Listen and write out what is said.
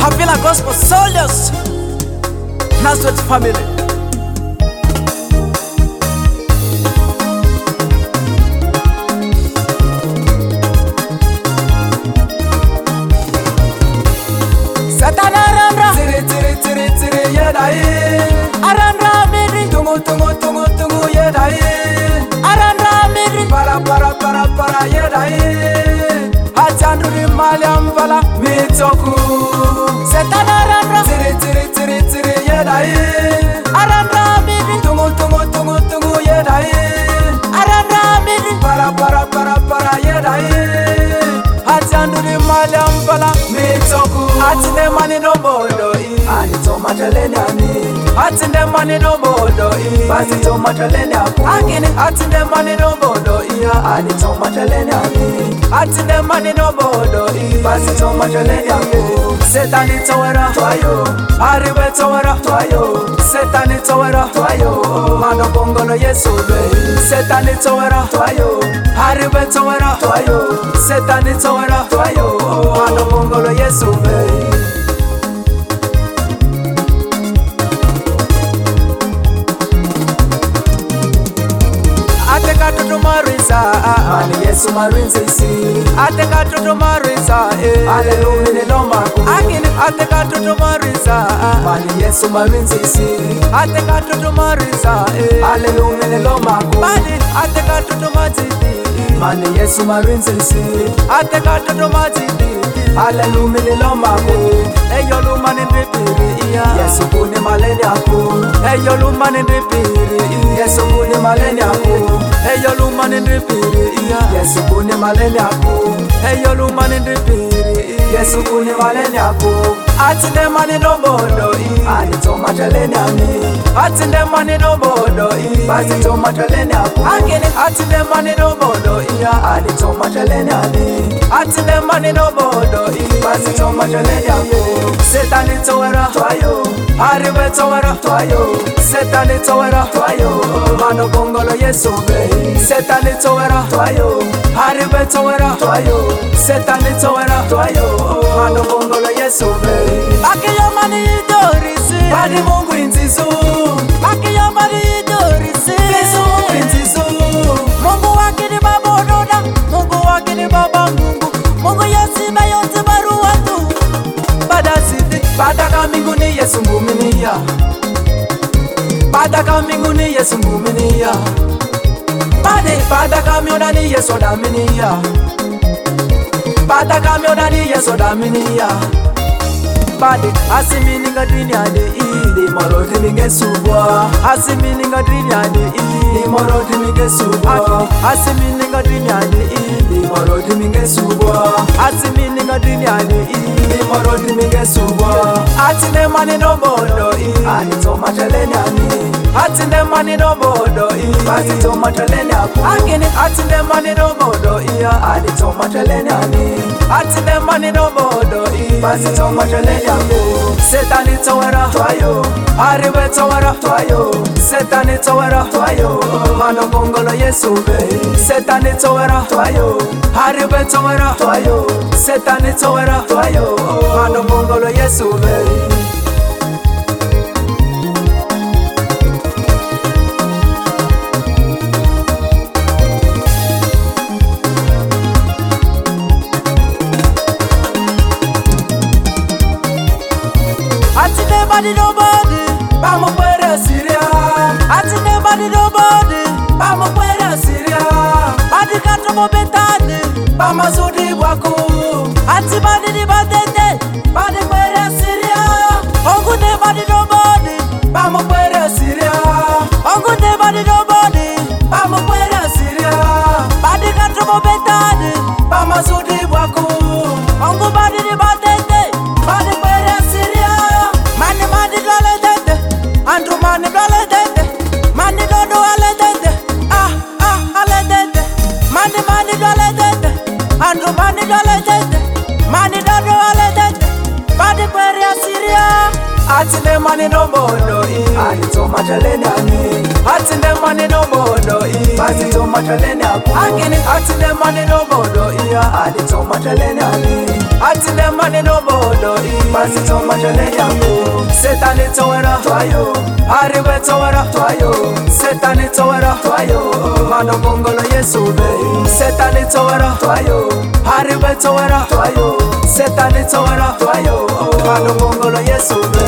Mavila Gospel Soldiers, Nazareth family. Satana randra, tiri yedai. Arandra miri, tungu yedai. Arandra miri, para yedai. Achanduri maliam vala mitoku. Satana randra, tiri yedai. Arandra miri, tungu yedai. Arandra miri, para yedai. Achanduri maliam vala mitoku. Atinde mani no bodo I Anito matalena ni Atinde mani no bodo I Basito matalena ku Agini atinde mani no bodo I Anito matalena ni Atinde mani no bodo I Basito matalena ku Setani tawara Twayo Aribe tawara Twayo Setani tawara Twayo Mano bongolo yesu be Setani tawara Twayo Aribe tawara Twayo Setani tawara Twayo Mano bongolo yesu be Ateka tutu marisa Mani yesu marinzi si Ateka tutu marisa Alelumine loma Agini ateka tutu marisa Mani yesu marinzi si Ateka tutu marisa Alelumine loma Bani ateka tutu matiti Mani yesu marinzi si Ateka tutu matiti Alelumine loma Eyo lumani ndipiri Yesu kune maleni aku Eyo lumani ndipiri Yesu kune maleni aku Eyo lumani ndipiri Yesu kune maleni aku Eyo lumani ndipiri Yesu kune maleni aku Atinde mani no bodo Anito mataleni ani Atinde mani no bodo Basito mataleni aku Agini atinde mani no bodo Anito mataleni ani Atinde mani no bodo Basito mataleni aku Setani tawara Twayo Aribe tawara Twayo Setani tawara Twayo Mano bongolo yesu be Setani tawara Twayo Aribe tawara Twayo Setani tawara Twayo Mano bongolo yesu be Akiyo mani idorisi Badi mungu inzizu Akiyo mani idorisi Bisu mungu inzizu Mungu wakini baba onoda Mungu wakini baba mungu Mungu yasiba yote baru watu Badasiti Badaka mbinguni yesu nguminiya Badaka mbinguni yesu nguminiya Badaka myonani yesu odaminiya Badaka myonani yesu odaminiya Badi asimini ngadrini ade Di moroti minge subwa Asimini ngadrini ade Di moroti minge subwa Asimini ngadrini ade Di moroti minge subwa Asimini ngadrini ade Di moroti minge subwa Atinde mani no bodo Anito mataleni ani Atinde mani no bodo Basito mataleni aku Agini atinde mani no bodo Anito mataleni ani Atinde mani no bodo Basito mataleni aku Setani tawara Twayo Aribe tawara Twayo Setani tawara Twayo Mano bongolo yesu be Setani tawara Twayo Aribe tawara Twayo Setani tawara Twayo Mano bongolo yesu be Atinde nobody, bamo kwere Syria. Atinde body nobody, bamo kwere Syria. Adi katomo betane, bamo zudi wako. Ati body di badete, body kwere Syria. Ongu ne body nobody, bamo kwere Syria. Ongu ne body nobody, bamo kwere Syria. Adi katomo betane, bamo zudi wako. Ongu body di badete, body kwere Syria. Mani dole dede, Andrew mani dole dede, mani dodo ale dede, ale dede, mani dole dede, Andrew mani dole dede, mani dodo ale dede, badi kwere Syria. Atinde mani no bodo Anito mataleni ani Atinde mani no bodo basi toma talene aku akini atile mane no bodo iya ali toma talene ali atile mane no bodo iya basi toma talene aku setani towera twayo ariwe towera twayo setani towera twayo mano bongolo Yesu be setani towera twayo ariwe towera twayo setani towera twayo mano bongolo Yesu be